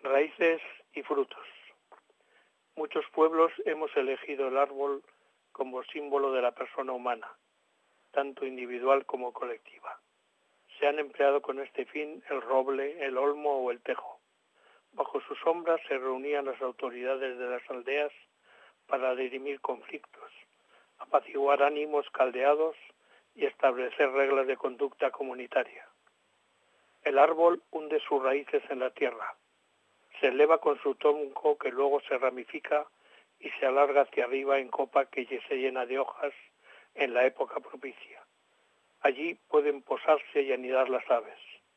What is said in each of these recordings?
Raíces y frutos. Muchos pueblos hemos elegido el árbol como símbolo de la persona humana, tanto individual como colectiva. Se han empleado con este fin el roble, el olmo o el tejo. Bajo sus sombras se reunían las autoridades de las aldeas para dirimir conflictos, apaciguar ánimos caldeados y establecer reglas de conducta comunitaria. El árbol hunde sus raíces en la tierra. Se eleva con su tronco que luego se ramifica y se alarga hacia arriba en copa que se llena de hojas en la época propicia. Allí pueden posarse y anidar las aves.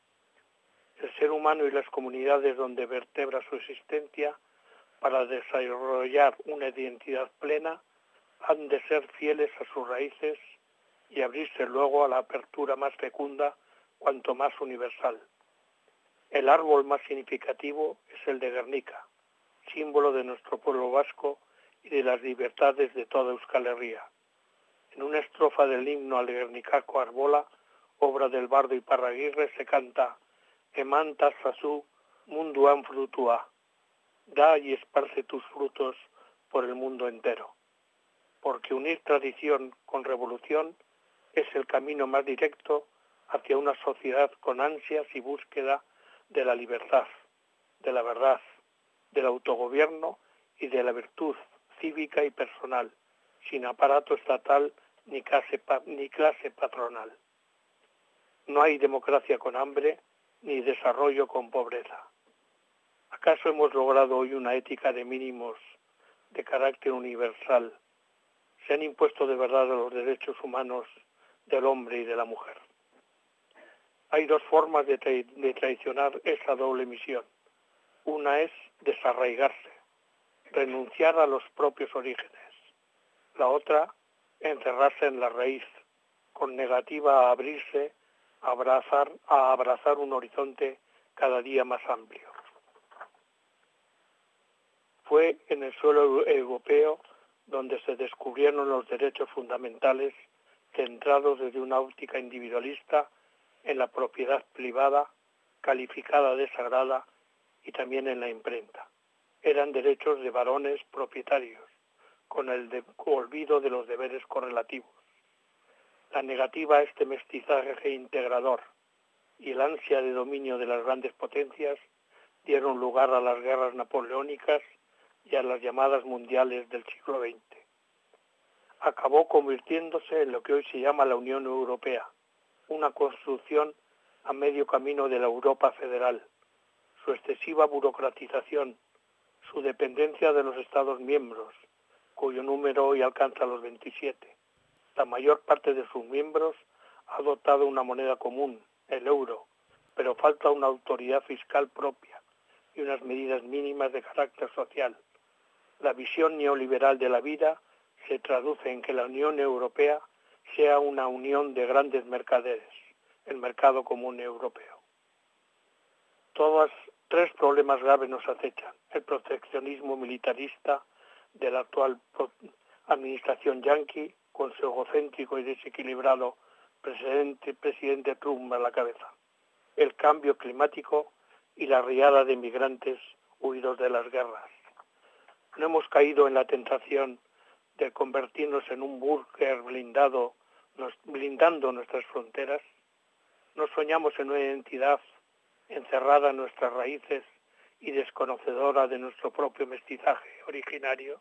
El ser humano y las comunidades donde vertebra su existencia para desarrollar una identidad plena han de ser fieles a sus raíces y abrirse luego a la apertura más fecunda cuanto más universal. El árbol más significativo es el de Guernica, símbolo de nuestro pueblo vasco y de las libertades de toda Euskal Herria. En una estrofa del himno al Guernicaco Arbola, obra del bardo Iparraguirre, se canta «Eman tazazu munduan frutua», da y esparce tus frutos por el mundo entero. Porque unir tradición con revolución es el camino más directo hacia una sociedad con ansias y búsqueda de la libertad, de la verdad, del autogobierno y de la virtud cívica y personal, sin aparato estatal ni clase patronal. No hay democracia con hambre ni desarrollo con pobreza. ¿Acaso hemos logrado hoy una ética de mínimos de carácter universal? ¿Se han impuesto de verdad los derechos humanos del hombre y de la mujer? Hay dos formas de traicionar esa doble misión. Una es desarraigarse, renunciar a los propios orígenes. La otra, encerrarse en la raíz, con negativa a abrirse, a abrazar un horizonte cada día más amplio. Fue en el suelo europeo donde se descubrieron los derechos fundamentales centrados desde una óptica individualista en la propiedad privada, calificada de sagrada, y también en la imprenta. Eran derechos de varones propietarios, con el olvido de los deberes correlativos. La negativa a este mestizaje integrador y el ansia de dominio de las grandes potencias dieron lugar a las guerras napoleónicas y a las llamadas mundiales del siglo XX. Acabó convirtiéndose en lo que hoy se llama la Unión Europea, una construcción a medio camino de la Europa federal, su excesiva burocratización, su dependencia de los Estados miembros, cuyo número hoy alcanza los 27. La mayor parte de sus miembros ha adoptado una moneda común, el euro, pero falta una autoridad fiscal propia y unas medidas mínimas de carácter social. La visión neoliberal de la vida se traduce en que la Unión Europea sea una unión de grandes mercaderes, el mercado común europeo. Tres problemas graves nos acechan: el proteccionismo militarista de la actual administración yanqui, con su egocéntrico y desequilibrado presidente Trump a la cabeza; el cambio climático y la riada de migrantes huidos de las guerras. No hemos caído en la tentación de convertirnos en un búnker blindando nuestras fronteras. No soñamos en una identidad encerrada en nuestras raíces y desconocedora de nuestro propio mestizaje originario.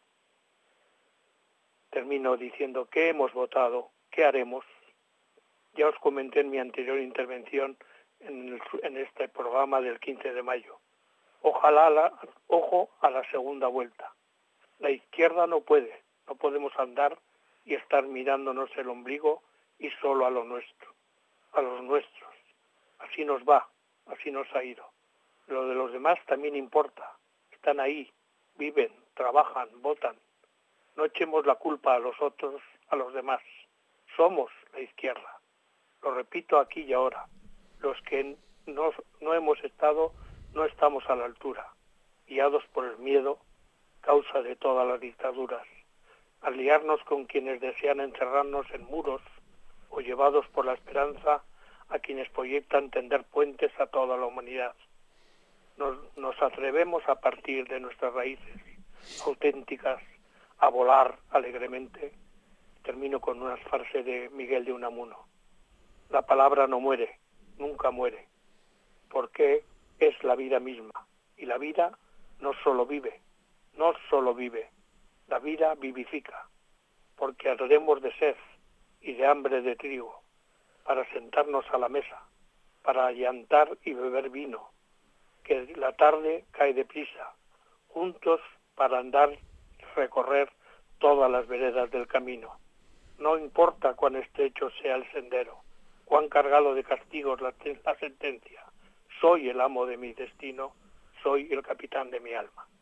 Termino diciendo qué hemos votado, qué haremos. Ya os comenté en mi anterior intervención en este programa del 15 de mayo. Ojo a la segunda vuelta. La izquierda no podemos andar y estar mirándonos el ombligo y solo a los nuestros. Así nos va, así nos ha ido. Lo de los demás también importa. Están ahí, viven, trabajan, votan. No echemos la culpa a los otros, a los demás. Somos la izquierda. Lo repito aquí y ahora. Los que no hemos estado, no estamos a la altura. Guiados por el miedo, causa de todas las dictaduras. Aliarnos con quienes desean encerrarnos en muros o llevados por la esperanza a quienes proyectan tender puentes a toda la humanidad. nos atrevemos a partir de nuestras raíces auténticas a volar alegremente. Termino con una frase de Miguel de Unamuno. La palabra no muere, nunca muere, porque es la vida misma. Y la vida no solo vive, la vida vivifica, porque ardemos de sed y de hambre de trigo, para sentarnos a la mesa, para allantar y beber vino, que la tarde cae deprisa, juntos para andar y recorrer todas las veredas del camino. No importa cuán estrecho sea el sendero, cuán cargado de castigos la sentencia, soy el amo de mi destino, soy el capitán de mi alma.